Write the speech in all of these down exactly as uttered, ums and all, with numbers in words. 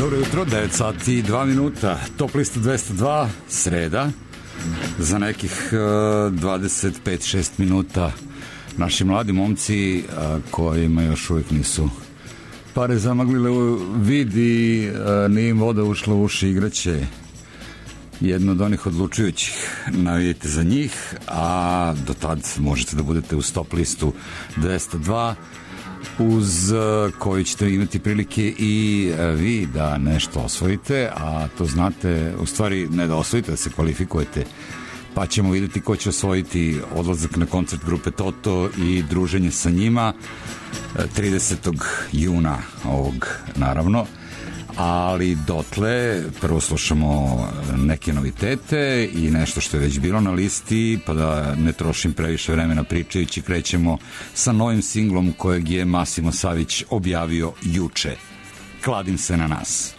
Dobro jutro, devet sati i dva minuta, Top lista dvesta dva, sreda, za nekih uh, dvadeset pet šest minuta naši mladi momci uh, kojima još uvijek nisu pare zamaglile vid i uh, nije im voda ušla u uši, igraće jedno od onih odlučujućih, navijete za njih, a do tad možete da budete uz Top listu dvesta dva, uz koju ćete imati prilike i vi da nešto osvojite, a to znate, u stvari ne da osvojite, da se kvalifikujete, pa ćemo vidjeti ko će osvojiti odlazak na koncert grupe Toto i druženje sa njima tridesetog juna ovog, naravno. Ali dotle prvo slušamo neke novitete i nešto što je već bilo na listi, pa da ne trošim previše vremena pričajući, krećemo sa novim singlom kojeg je Massimo Savić objavio juče. Kladim se na nas.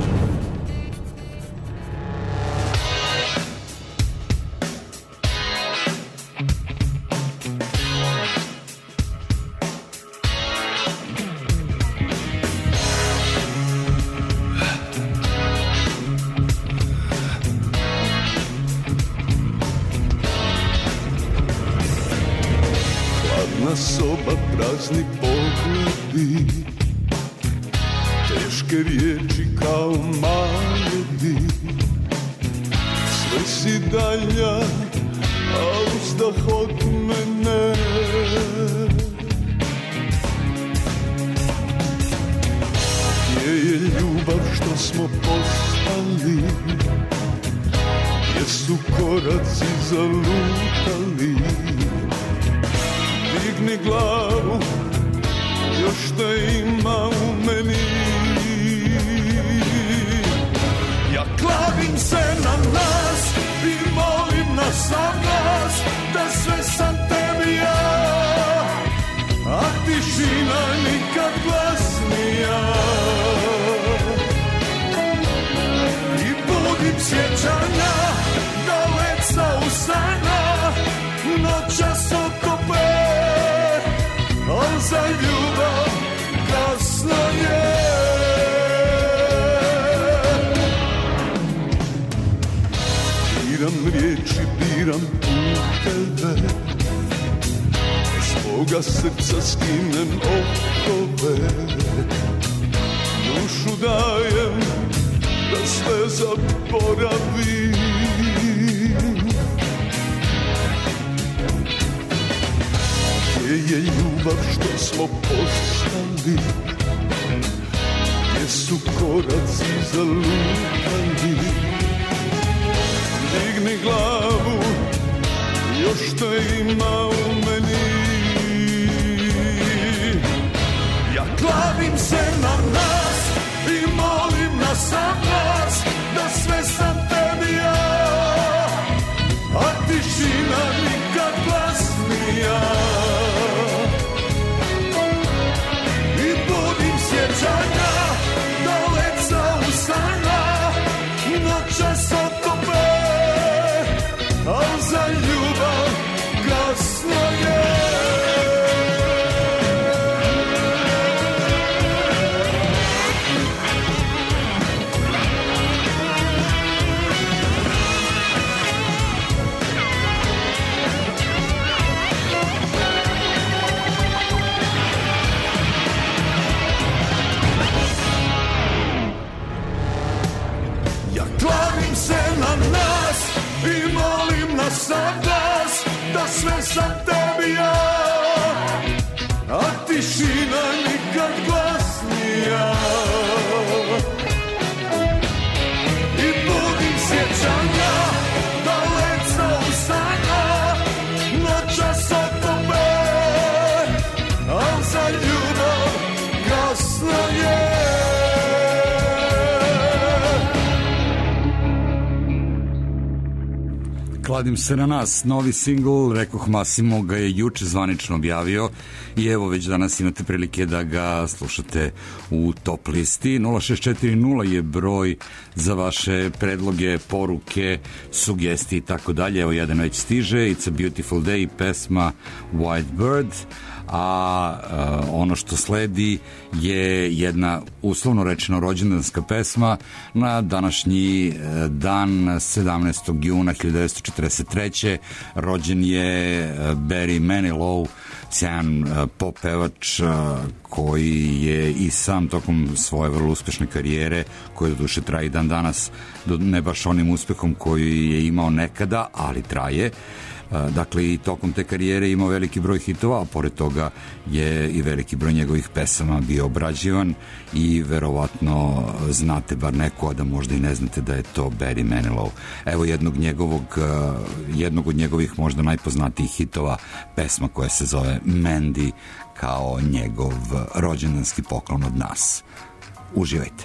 Soba, prazni pogledi, teške riječi kao maledi, sve si dalja, a uzdah od mene. Gdje je ljubav što smo postali, gdje su koraci zalutali? Digni glavu, još te ima u meni. Ja klavim se na nas i molim na sam glas da sve sam tebi ja, a tišina nikad glasnija. I budim sjećanja daleka usana, noćas okope, a za ljubav kasno je. Biram riječi, biram puteve, svoga srca skinem okove, dušu dajem da sve zaboravim. Gdje je ljubav što smo postali, gdje su koraci zalutali? Digni glavu, još te ima u meni. Ja klavim se na nas i molim na sam glas da sve sam tebi ja, a tišina nikad glasnija. Sjećanja daleka usana, noćas okope, a za ljubav kasno je. Klavim se na nas i molim na sam glas da sve sam tebi ja, a tišina nikad glasnija. I budim sjećanja daleka usana, noćas okope, a za ljubav kasno je. Kladim se na nas, novi singl, rekoh Massimo ga je juče zvanično objavio i evo već danas imate prilike da ga slušate u top listi. nula šest četiri nula je broj za vaše predloge, poruke, sugestije i tako dalje. Evo jedan već stiže, It's a Beautiful Day, pesma White Bird, a, a ono što sledi je jedna uslovno rečeno rođendanska pesma na današnji dan sedamnaestog juna hiljadu devetsto četrdeset treće. Rođen je Barry Manilow, sjajan pop pevač koji je i sam tokom svoje vrlo uspešne karijere, koja do duše traje i dan danas, ne baš onim uspehom koji je imao nekada, ali traje. Dakle, i tokom te karijere imao veliki broj hitova, a pored toga je i veliki broj njegovih pesama bio obrađivan i verovatno znate bar neko, a da možda i ne znate da je to Barry Manilow. Evo jednog njegovog, jednog od njegovih možda najpoznatijih hitova, pesma koja se zove Mandy, kao njegov rođendanski poklon od nas. Uživajte.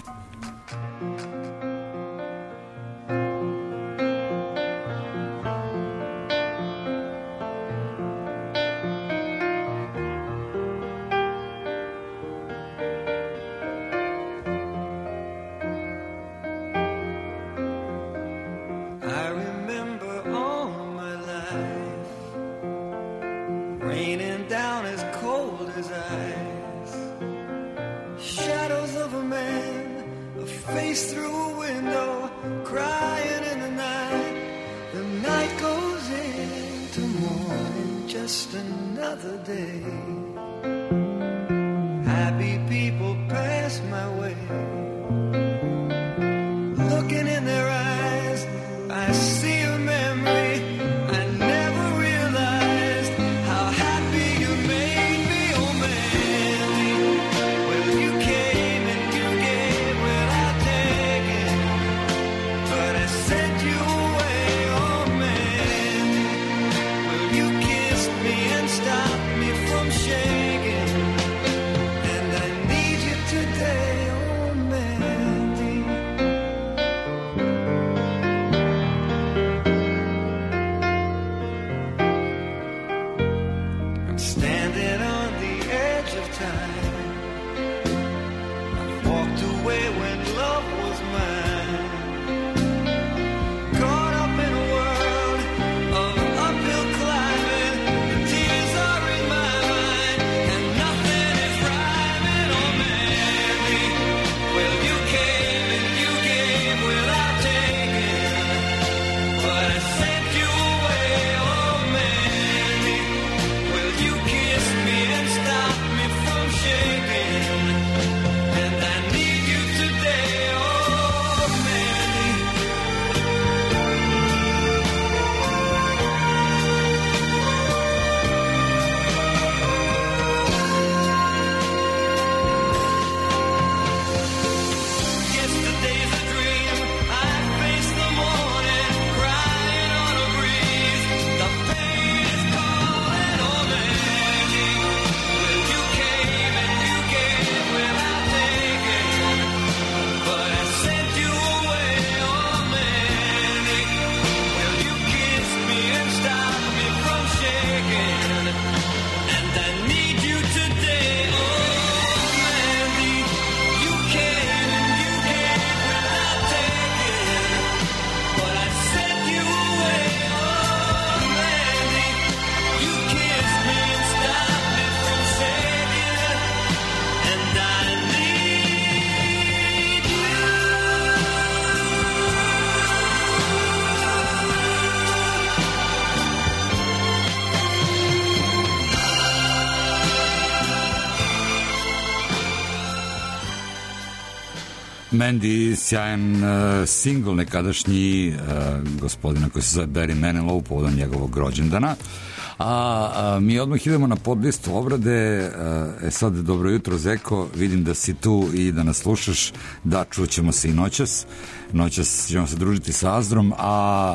Mandy, sjajan uh, singl nekadašnji uh, gospodina koji se zove Barry Manilow povodom njegovog rođendana. A, a mi odmah idemo na podlistu obrade. E sad, dobro jutro Zeko, vidim da si tu i da nas slušaš. Da, čućemo se i noćas. Noćas ćemo se družiti sa Azdrom, a,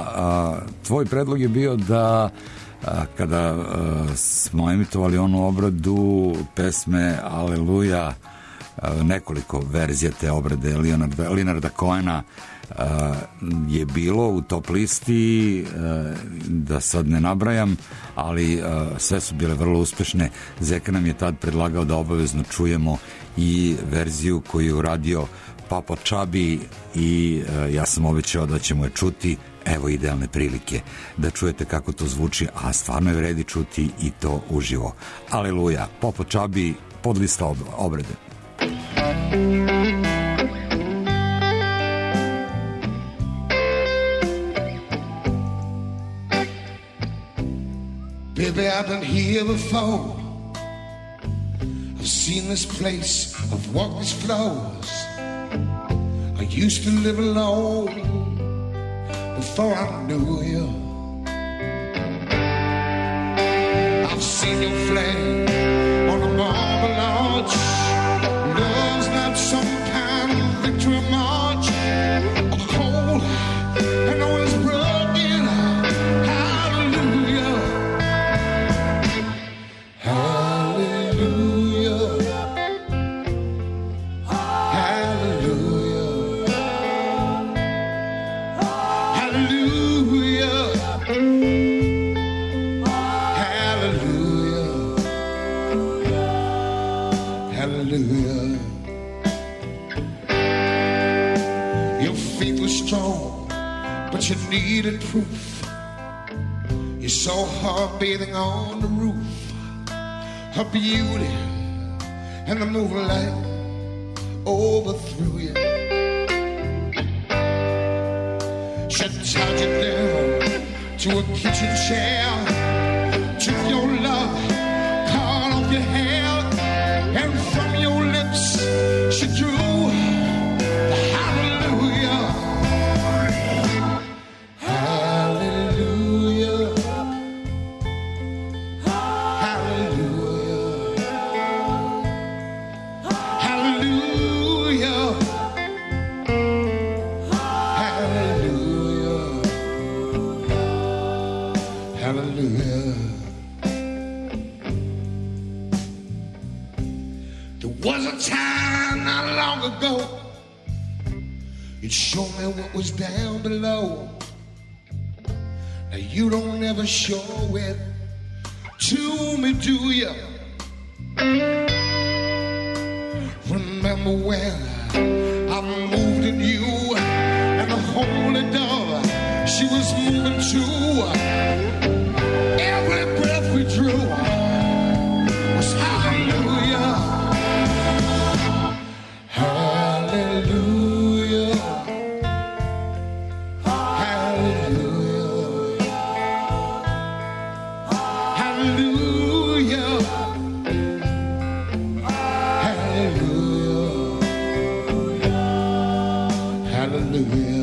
a tvoj predlog je bio da a, kada a, smo emitovali onu obradu pesme Aleluja nekoliko verzija te obrade Leonarda, Leonarda Cohena je bilo u top listi, da sad ne nabrajam, ali sve su bile vrlo uspešne. Zeka nam je tad predlagao da obavezno čujemo i verziju koju je uradio Papa Chubby i ja sam obećao da ćemo je čuti. Evo idealne prilike da čujete kako to zvuči, a stvarno je vredi čuti i to uživo. Aleluja, Papa Chubby, podlista obrade. Baby, I've been here before. I've seen this place, I've walked these floors. I used to live alone before I knew you. I've seen your flag on the marble arch. Love's not some kind of victory march. A cold and always broken. Hallelujah. Hallelujah. Hallelujah. Hallelujah. Hallelujah. Hallelujah. Your faith was strong, but you needed proof. You saw her bathing on the roof, her beauty and the moonlight overthrew you. She tied you down to a kitchen chair, took your love, cut off your hair, and from your lips she drew the hallelujah. Hallelujah. Hallelujah. Hallelujah. Hallelujah. Hallelujah. There was a time not long ago, you'd show me what was down below. Now you don't ever show it to me, do you? Remember when I moved in you, and the holy dove, she was moving too. Every breath we drew was hallelujah. Hallelujah. Hallelujah. Hallelujah. Hallelujah. Hallelujah.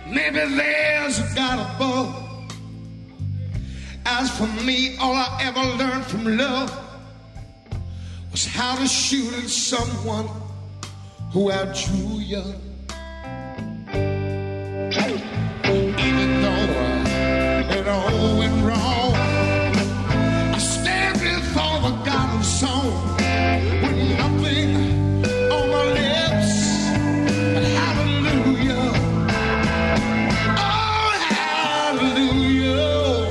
Maybe there's a God above. As for me, all I ever learned from love was how to shoot at someone who outdrew you. Even though it all went wrong, I stand before the God of song with nothing on my lips but hallelujah. Oh, hallelujah.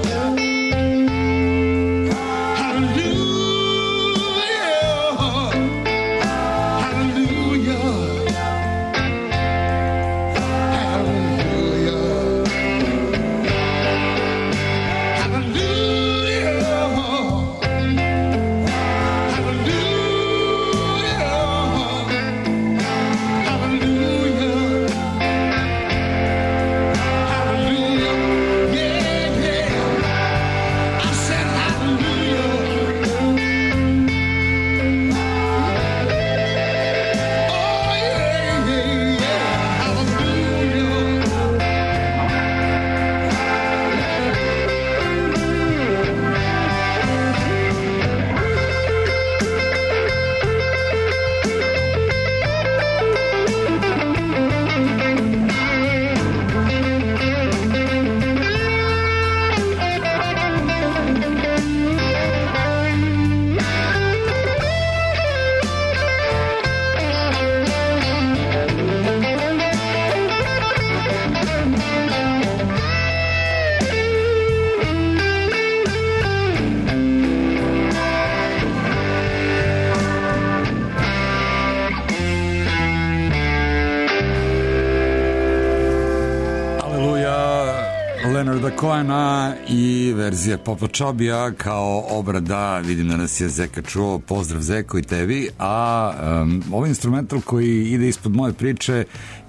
Cohena i verzija Popa Čobija kao obrada. Vidim da nas je Zeka čuo, pozdrav Zeko i tebi. A um, ovaj instrumental koji ide ispod moje priče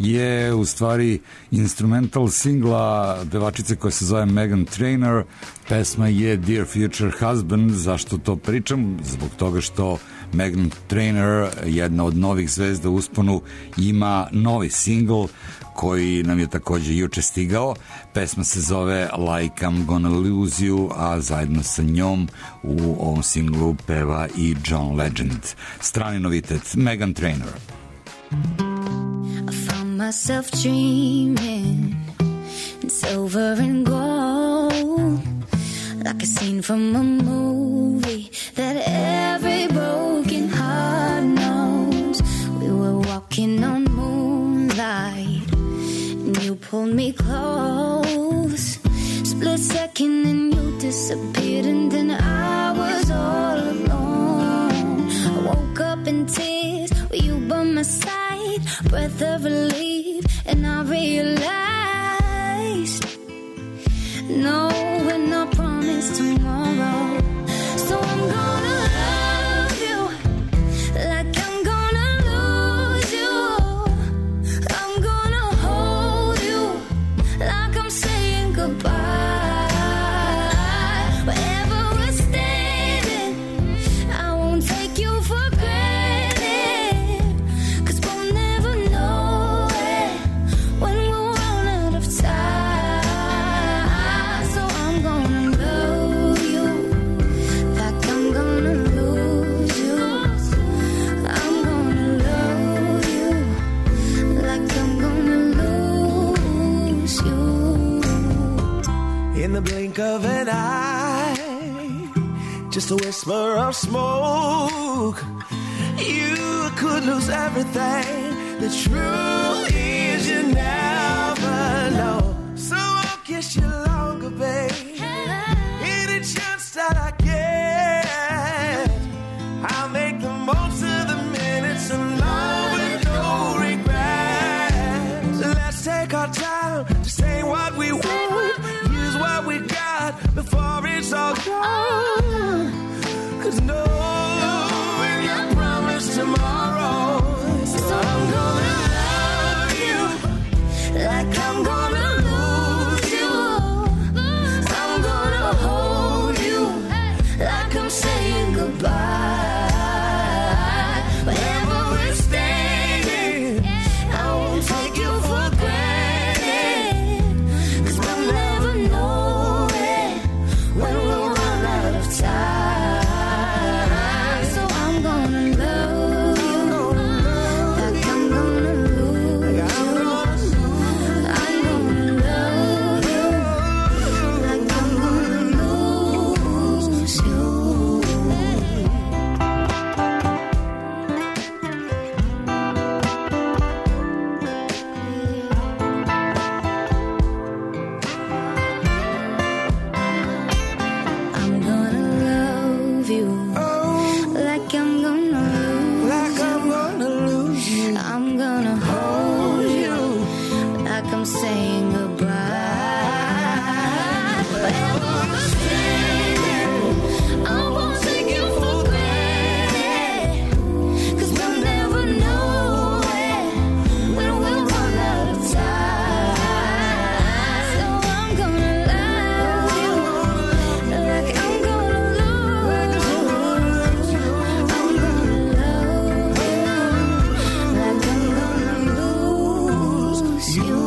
je u stvari instrumental singla pevačice koja se zove Meghan Trainor. Pesma je Dear Future Husband. Zašto to pričam? Zbog toga što Meghan Trainor, jedna od novih zvezda u usponu, ima novi singl koji nam je takođe juče stigao. Pesma se zove Like I'm Gonna Lose You, a zajedno sa njom u ovom singlu peva i John Legend. Strani novitet, Meghan Trainor. I found myself dreaming in silver and gold, like a scene from a movie that every broken heart knows. We were walking on moonlight, you pulled me close. Split second and you disappeared, and then I was all alone. I woke up in tears with you by my side, breath of relief, and I realized no, we're not promised tomorrow. So I'm gonna love you like I'm gonna lose you. I'm gonna hold you like I'm saying goodbye. Wherever we're standing, I won't take you for granted, 'cause we'll never know it when we'll run out of time. So I'm gonna love you like I'm gonna lose you. I'm gonna love you like I'm gonna lose you. In the blink of an eye, just a whisper of smoke, you could lose everything. The truth is you never know. So I'll kiss you longer, babe. Any chance that I get, I'll make the most of the minutes alone with no regrets. Let's take our time to say what we want, use what we got before it's all gone. 'Cause no, we're not promised tomorrow. So I'm gonna love you like I'm gonna lose you. I'm gonna hold you like I'm saying goodbye. Wherever we're standing, I won't take you for granted, I'm saying goodbye. But I'm standing, I won't take you for granted, 'cause we'll never know when, when we'll run out of time. So I'm gonna love you like I'm gonna lose you. I'm gonna love you like I'm gonna lose you.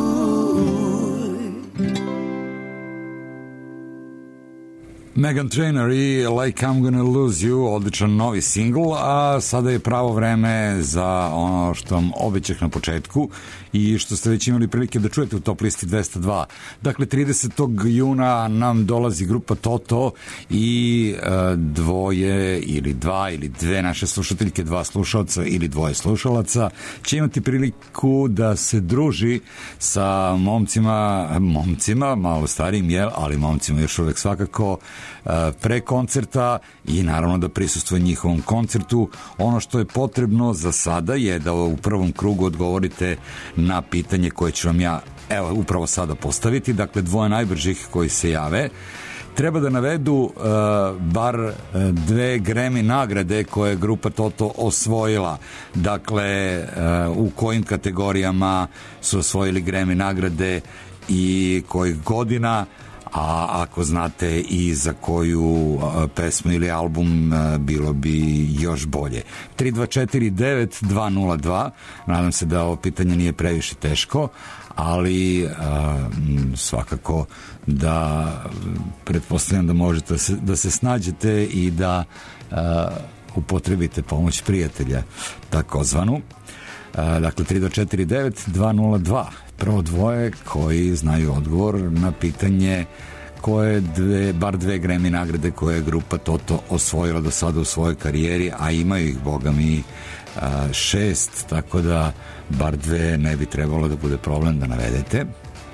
Meghan Trainor i Like I'm Gonna Lose You, odličan novi singl, a sada je pravo vreme za ono što vam obećah na početku i što ste već imali prilike da čujete u Top listi dvesta dva. Dakle, tridesetog juna nam dolazi grupa Toto i e, dvoje ili dva ili dve naše slušateljke, dva slušalca ili dvoje slušalaca će imati priliku da se druži sa momcima, momcima, malo starijim, jel, ali momcima još uvek svakako, pre koncerta i naravno da prisustvuje njihovom koncertu. Ono što je potrebno za sada je da u prvom krugu odgovorite na pitanje koje ću vam ja evo upravo sada postaviti. Dakle, dvoje najbržih koji se jave treba da navedu uh, bar uh, dve Grammy nagrade koje je grupa Toto osvojila. Dakle, uh, u kojim kategorijama su osvojili Grammy nagrade i kojih godina, a ako znate i za koju a, pesmu ili album, a, bilo bi još bolje. tri dva četiri devet dva nula dva, nadam se da ovo pitanje nije previše teško, ali a, m, svakako da pretpostavljam da možete se, da se snađete i da a, upotrebite pomoć prijatelja, takozvanu. A, dakle, tri dva četiri devet dva nula dva. Prvo dvoje koji znaju odgovor na pitanje koje dve, bar dve Grammy nagrade koje je grupa Toto osvojila do sada u svojoj karijeri, a imaju ih, boga mi, šest, tako da bar dve ne bi trebalo da bude problem da navedete.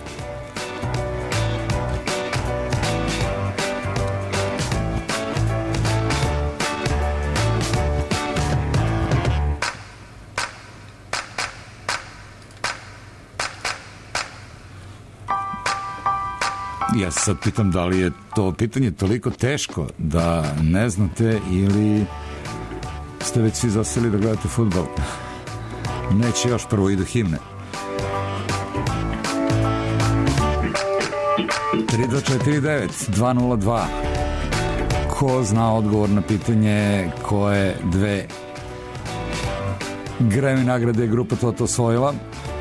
Ja se sad pitam da li je to pitanje toliko teško da ne znate ili ste već svi zaseli da gledate fudbal. Neće, još prvo idu himne. tri dva četiri devet dva nula dva. Ko zna odgovor na pitanje koje dve Grammy nagrade je grupa Toto osvojila?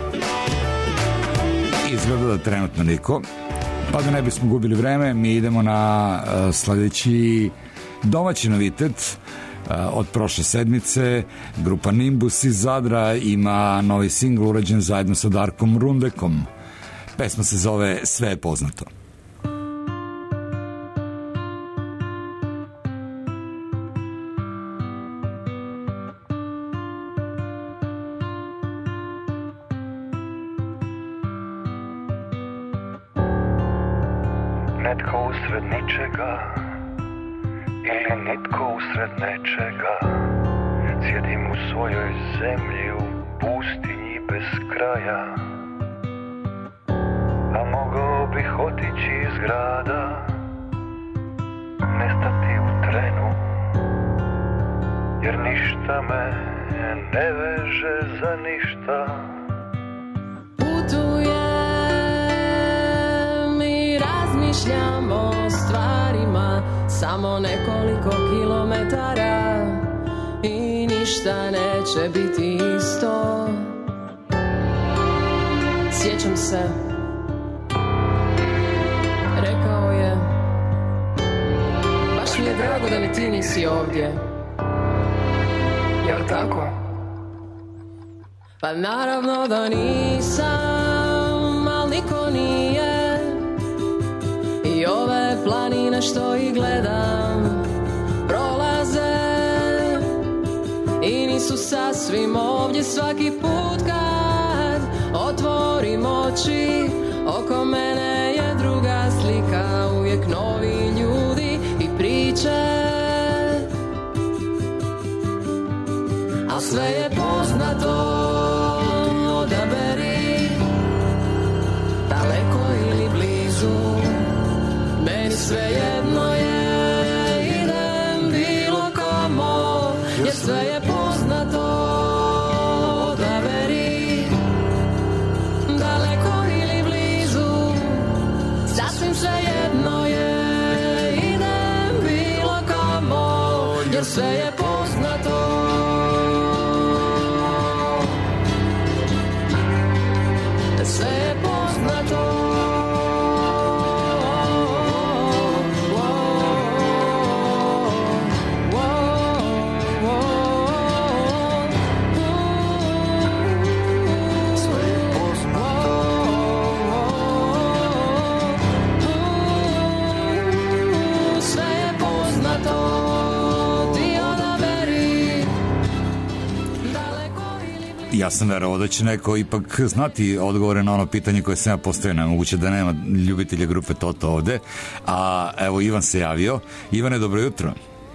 Izgleda da trenutno niko. Pa da ne bismo gubili vreme, mi idemo na uh, sledeći domaći novitet uh, od prošle sedmice. Grupa Nimbus iz Zadra ima novi singl urađen zajedno sa Darkom Rundekom. Pesma se zove Sve je poznato. Netko usred ničega ili nitko usred nečega, sjedim u svojoj zemlji u pustinji bez kraja, a mogao bih otići iz grada, nestati u trenu, jer ništa me ne veže za ništa. Razmišljam o stvarima samo nekoliko kilometara i ništa neće biti isto. Sjećam se, rekao je, baš mi je drago da ni ti nisi ovdje. Jel tako? Pa naravno da nisam, al niko nije. I ove planine što ih gledam prolaze i nisu sasvim ovdje. Svaki put kad otvorim oči, oko mene je druga slika, uvijek novi ljudi i priče, a sve je poznato. Odaberi sve je poznato. Sve je poznato. Ja sam verovao da će neko ipak znati odgovore na ono pitanje koje sam ja postavio. Nemoguće da nema ljubitelja grupe Toto ovde. A evo, Ivan se javio. Ivane, dobro jutro.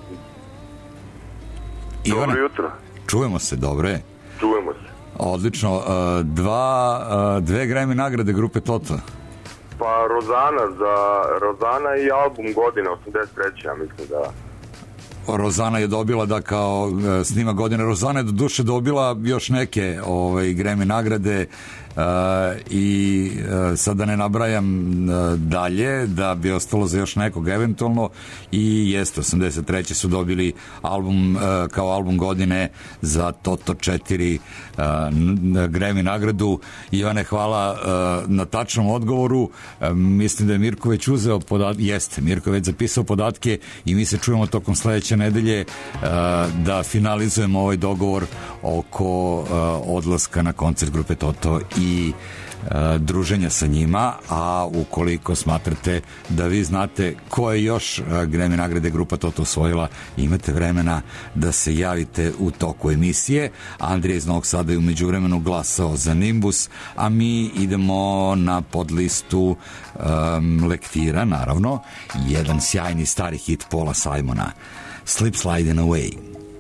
Ivane, dobro jutro. Čujemo se, dobro je. Čujemo se. Odlično. Dva, dve Grammy nagrade grupe Toto. Pa Rozana za Rozana i album godine osamdeset treće ja mislim da. Rozana je dobila da kao snima godine. Rozana je do duše dobila još neke ovaj, Grammy nagrade uh, i uh, sad da ne nabrajam uh, dalje da bi ostalo za još nekog eventualno i jeste, osamdeset treće su dobili album uh, kao album godine za Toto četiri uh, Grammy nagradu. Ivane, hvala uh, na tačnom odgovoru. Uh, mislim da je Mirko već uzeo podatke, jeste, Mirko je već zapisao podatke i mi se čujemo tokom sledeće nedelje uh, da finalizujemo ovaj dogovor oko uh, odlaska na koncert grupe Toto i uh, druženja sa njima, a ukoliko smatrate da vi znate ko je još uh, Grammy nagrade grupa Toto osvojila, imate vremena da se javite u toku emisije. Andrija iz Novog Sada je u međuvremenu glasao za Nimbus, a mi idemo na podlistu um, lektira, naravno, jedan sjajni stari hit Paula Simona, Slip Sliding Away.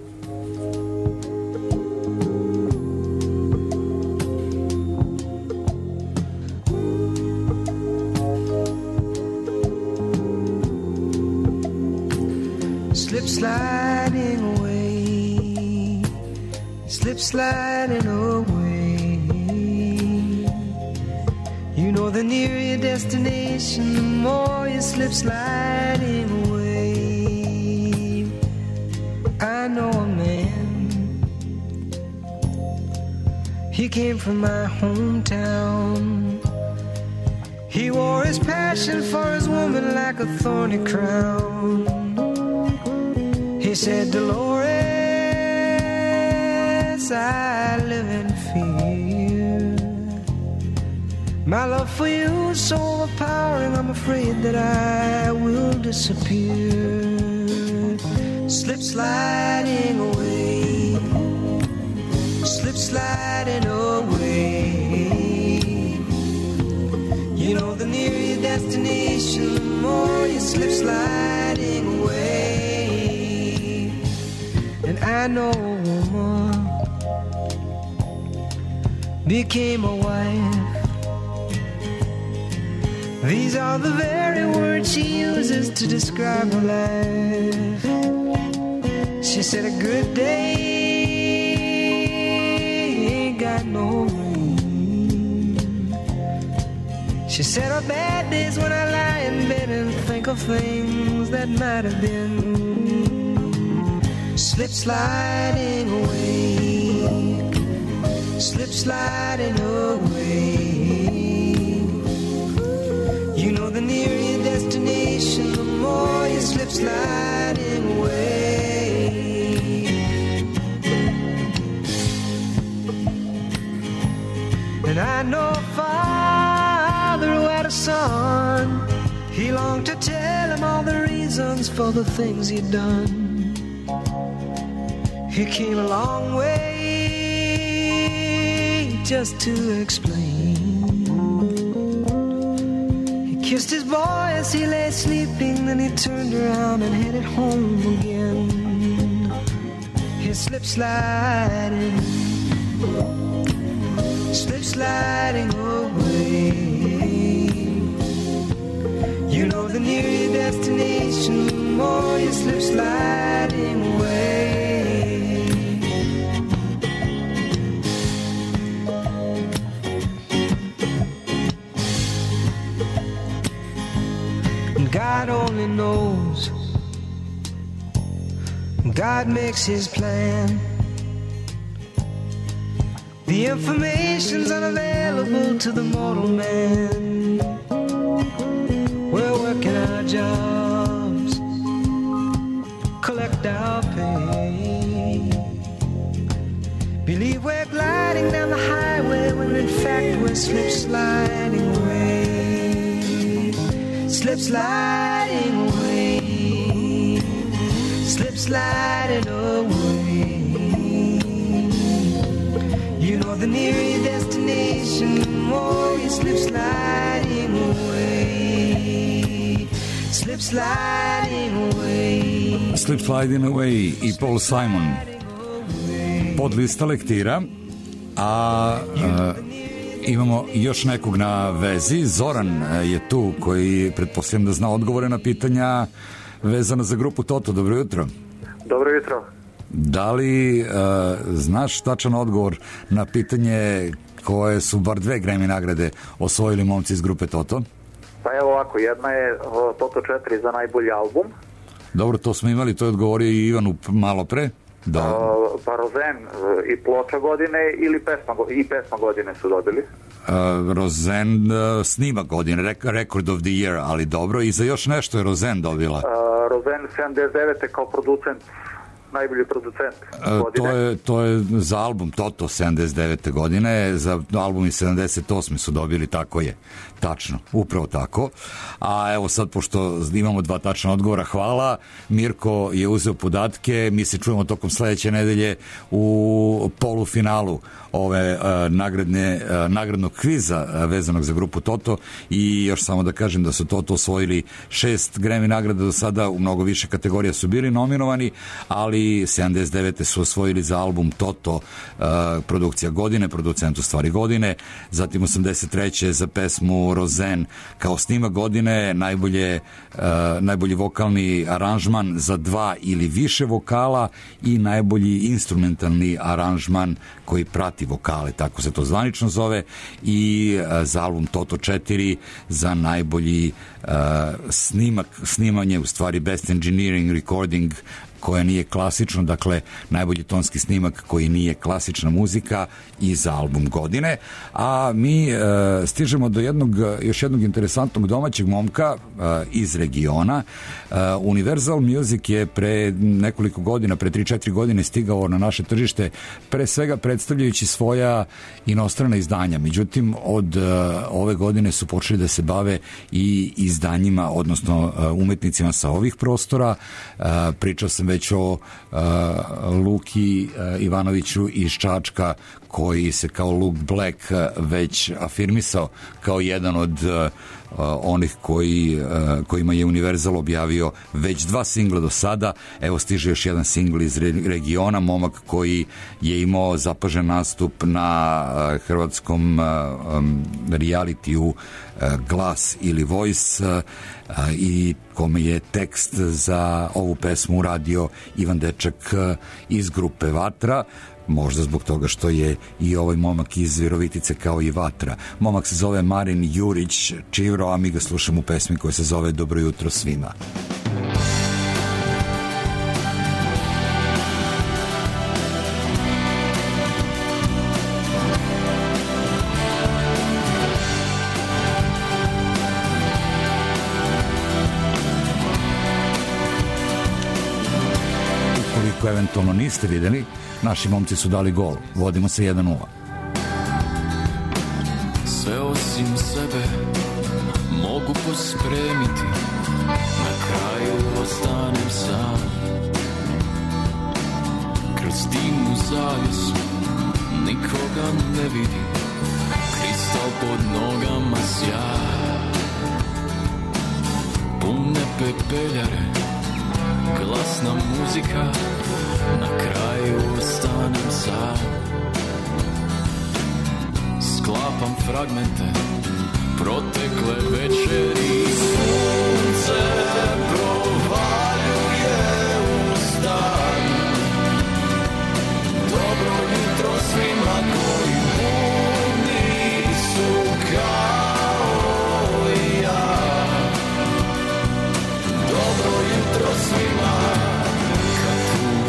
Slip sliding away, slip sliding away. You know the nearer your destination, the more you slip sliding away. I know a man, he came from my hometown. He wore his passion for his woman like a thorny crown. He said, Dolores, I live in fear. My love for you is so overpowering, I'm afraid that I will disappear. Slip sliding away, slip sliding away. You know the nearer your destination, the more you slip sliding away. And I know a woman became a wife. These are the very words she uses to describe her life. She said a good day ain't got no rain. She said her bad days when I lie in bed and think of things that might have been. Slip sliding away, slip sliding away. You know the nearer your destination, the more you slip sliding away. And I know a father who had a son. He longed to tell him all the reasons for the things he'd done. He came a long way just to explain. He kissed his boy as he lay sleeping, then he turned around and headed home again. He slipped sliding, slip sliding away. You know the nearer your destination, the more you slip sliding away. And God only knows God makes his plan. The information's unavailable to the mortal man. We're working our jobs, collect our pay. Believe we're gliding down the highway when in fact we're slip sliding away. Slip sliding away. Slip sliding away. You know the nearer your destination, the more you slip sliding away. Slip sliding away. Slip sliding away i Paul Simon. Pod lista lektira, a, a imamo još nekog na vezi. Zoran je tu koji pretpostavljam da zna odgovore na pitanja vezano za grupu Toto. Dobro jutro. Dobro jutro. Da li a, znaš tačan odgovor na pitanje koje su bar dve Grammy nagrade osvojili momci iz grupe Toto? Pa evo ovako, jedna je o, Toto četiri za najbolji album. Dobro, to smo imali, to je odgovorio i Ivanu malo pre. Da. Uh, pa Rozen uh, i ploča godine ili pesma, i pesma godine su dobili. Uh, Rozen uh, snima godine, Record of the Year, ali dobro. I za još nešto je Rozen dobila. Uh, Rozen sedamdeset devete kao producent, najbolji producent uh, godine. To je, to je za album Toto sedamdeset devete godine, za album i sedamdeset osme su dobili, tako je. Tačno, upravo tako. A evo sad, pošto imamo dva tačna odgovora, hvala. Mirko je uzeo podatke, mi se čujemo tokom sledeće nedelje u polufinalu ove uh, nagradne, uh, nagradnog kviza uh, vezanog za grupu Toto. I još samo da kažem da su Toto osvojili šest Grammy nagrada do sada, u mnogo više kategorija su bili nominovani, ali sedamdeset devete su osvojili za album Toto uh, produkcija godine, producent u stvari godine, zatim osamdeset treće za pesmu Rozen kao snimak godine, najbolje, uh, najbolji vokalni aranžman za dva ili više vokala i najbolji instrumentalni aranžman koji prati vokale, tako se to zvanično zove, i uh, za album Toto četiri za najbolji uh, snimak, snimanje, u stvari Best Engineering Recording, koja nije klasično, dakle najbolji tonski snimak koji nije klasična muzika, i za album godine. A mi e, stižemo do jednog, još jednog interesantnog domaćeg momka e, iz regiona. E, Universal Music je pre nekoliko godina, pre tri četiri godine stigao na naše tržište, pre svega predstavljajući svoja inostrana izdanja. Međutim, od e, ove godine su počeli da se bave i izdanjima, odnosno e, umetnicima sa ovih prostora. E, pričao sam već o uh, Luki uh, Ivanoviću iz Čačka, koji se kao Luke Black uh, već afirmisao kao jedan od uh, onih koji, uh, kojima je Universal objavio već dva singla do sada. Evo stiže još jedan singl iz re- regiona, momak koji je imao zapažen nastup na uh, hrvatskom uh, um, realitiju uh, Glas ili Voice, uh, uh, i kome je tekst za ovu pesmu uradio Ivan Dečak uh, iz grupe Vatra, možda zbog toga što je i ovaj momak iz Virovitice kao i Vatra. Momak se zove Marin Jurić Čivro, a mi ga slušamo u pesmi koja se zove Dobro jutro svima. Ukoliko eventualno niste videli, naši momci su dali gol. Vodimo se jedan nula. Sve osim sebe mogu pospremiti, na kraju ostanem sam. Kroz dimnu zavjesu nikoga ne vidim, kristal pod nogama sja. Pune pepeljare, glasna muzika, na kraju ostanem sam. Sklapam fragmente protekle večeri, sunce provaljuje u stan. Dobro jutro svima koji budni su kao i ja. Dobro jutro svima kad tu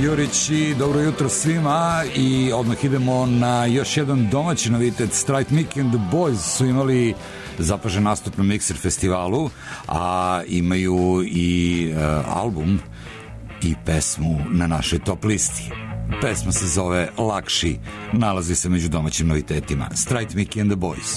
Jurić i dobro jutro svima i odmah idemo na još jedan domaći novitet. Strike Mickey and the Boys su imali zapažen nastup na Mixer festivalu, a imaju i uh, album i pesmu na našoj top listi. Pesma se zove Lakši, nalazi se među domaćim novitetima. Strike Mickey and the Boys.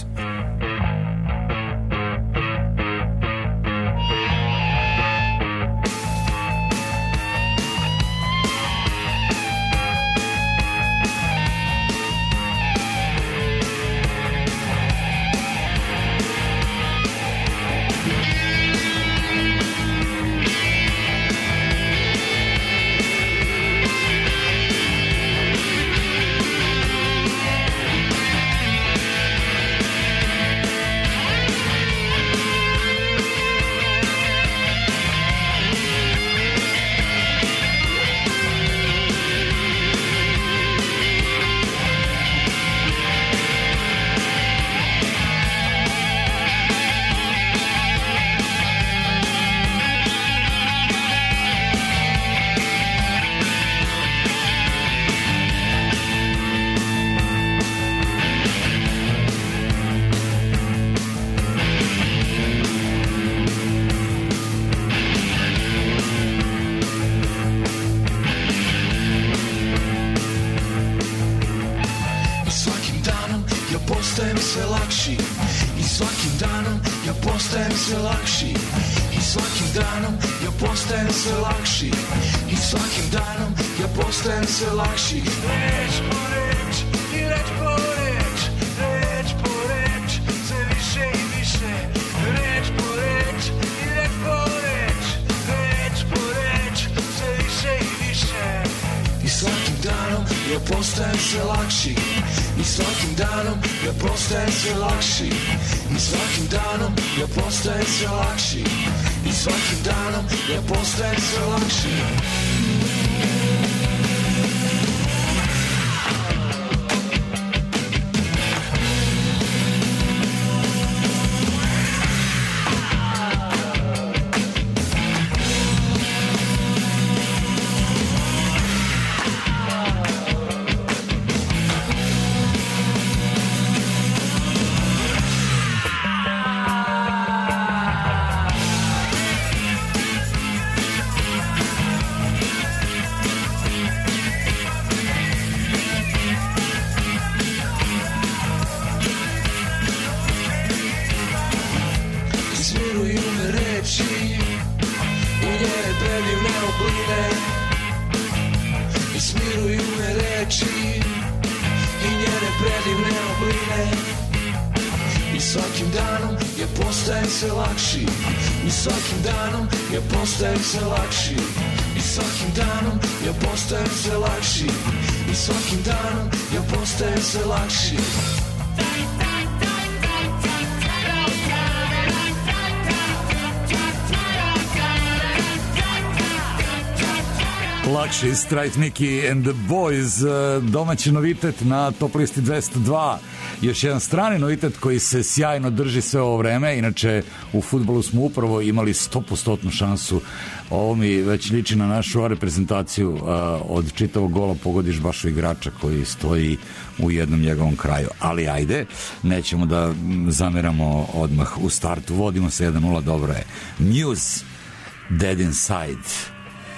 Lakši, Strike Mickey and the Boys, domaći novitet na top listi dvesta dva. Još jedan strani novitet koji se sjajno drži sve ovo vreme. Inače, u fudbalu smo upravo imali sto posto šansu. Ovo mi već liči na našu reprezentaciju. Od čitavog gola pogodiš baš u igrača koji stoji u jednom njegovom kraju. Ali ajde, nećemo da zameramo odmah u startu. Vodimo se jedan nula, dobro je. Muse, Dead Inside.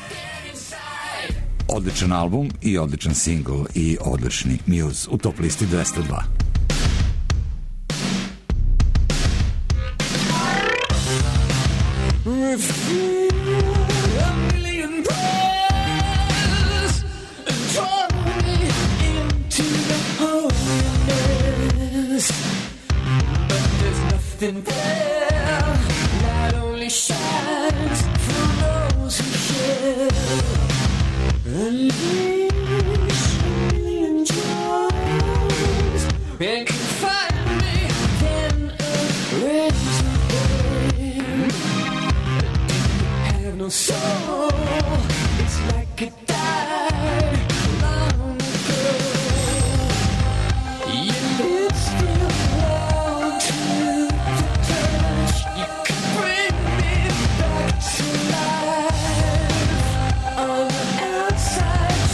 Odličan album i odličan single i odlični Muse u top listi dvesta dva. On the outside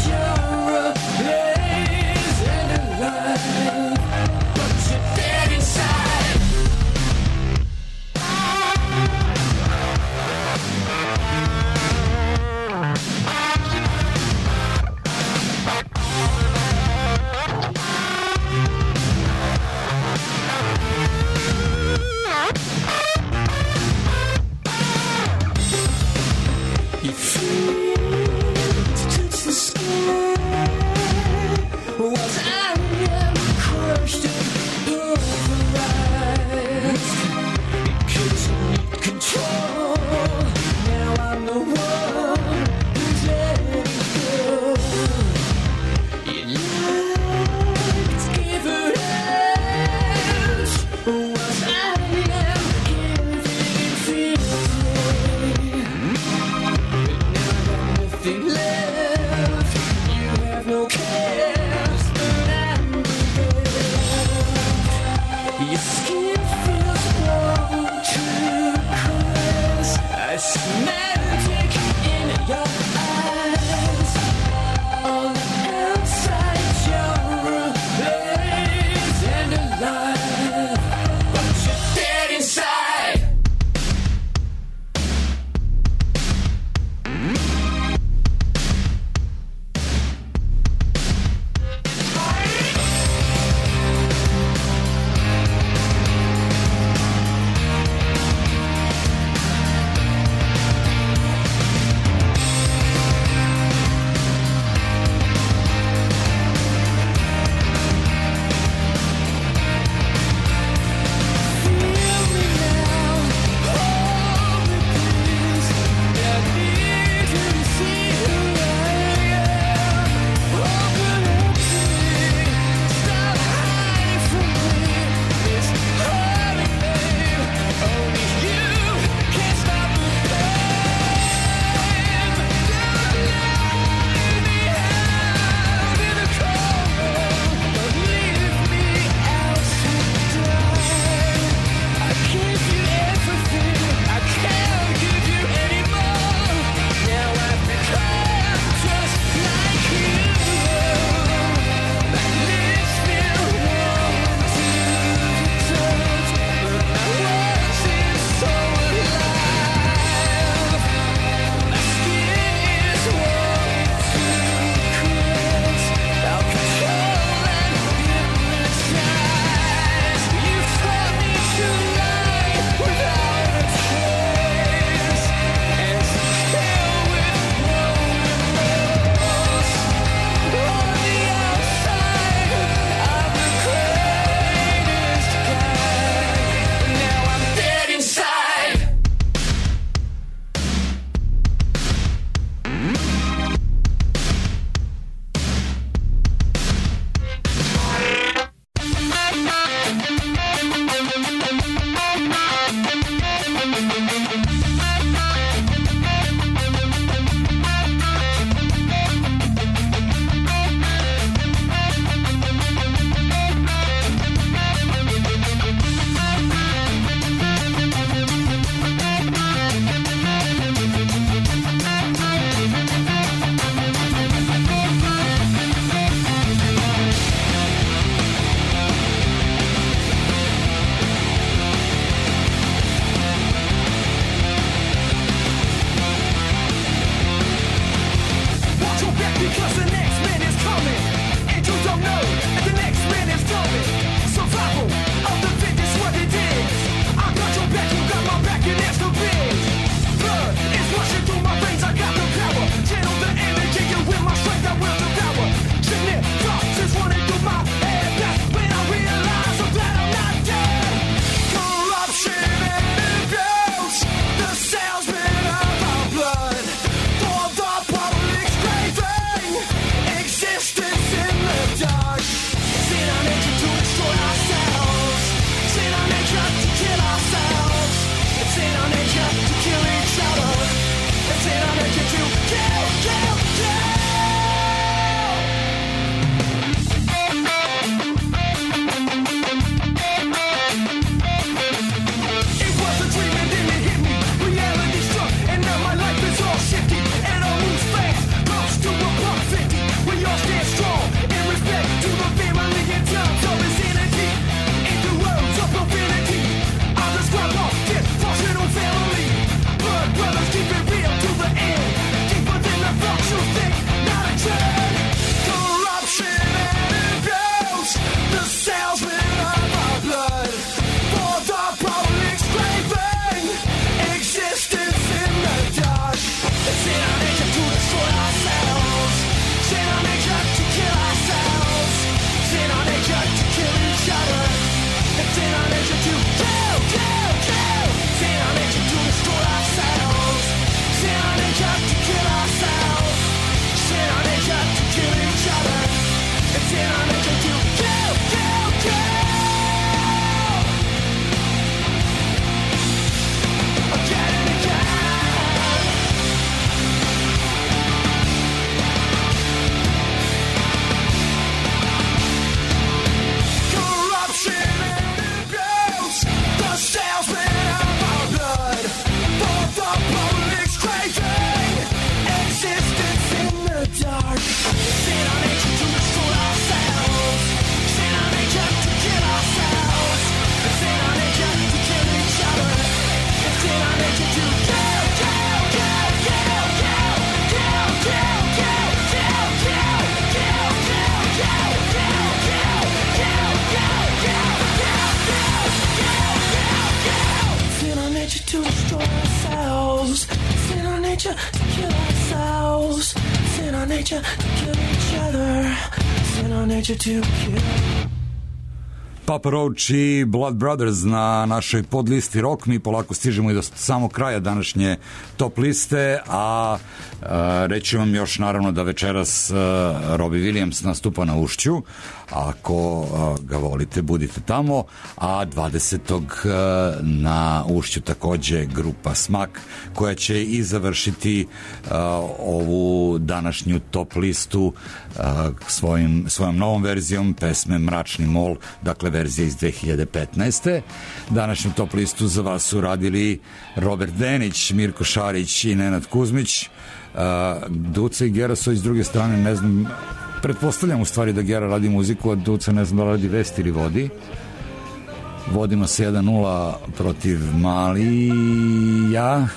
to kill ourselves. Sin our nature to kill each other. Sin our nature to kill. Papa Roach i Blood Brothers na našoj podlisti rock. Mi polako stižemo i do samog kraja današnje top liste, a, a reći vam još naravno da večeras a, Robbie Williams nastupa na Ušću. Ako a, ga volite, budite tamo. A dvadesetog na Ušću takođe grupa Smak, koja će i završiti a, ovu današnju top listu a, svojim, svojom novom verzijom pesme Mračni mol, dakle verzija iz dve hiljade petnaeste. Današnju top listu za vas su radili Robert Denić, Mirko Šarić i Nenad Kuzmić. Uh, Duca i Gera su iz druge strane, ne znam, pretpostavljam u stvari da Gera radi muziku, a Duca ne znam da radi vest ili vodi. Vodimo se jedan nula protiv Malija.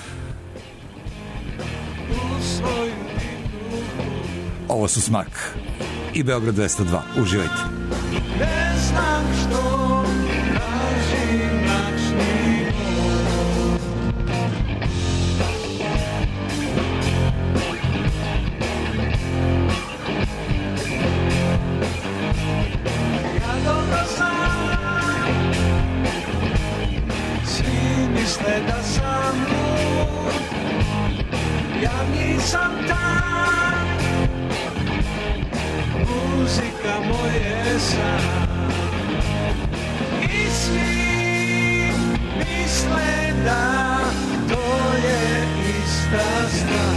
Ovo su Smak i Beograd dvesta dva. Uživajte. Ne znam što traži mračni mol. Ja dobro znam, svi misle da sam lud, ja nisam tam, muzika moje san. I svi misle da to je ista stvar.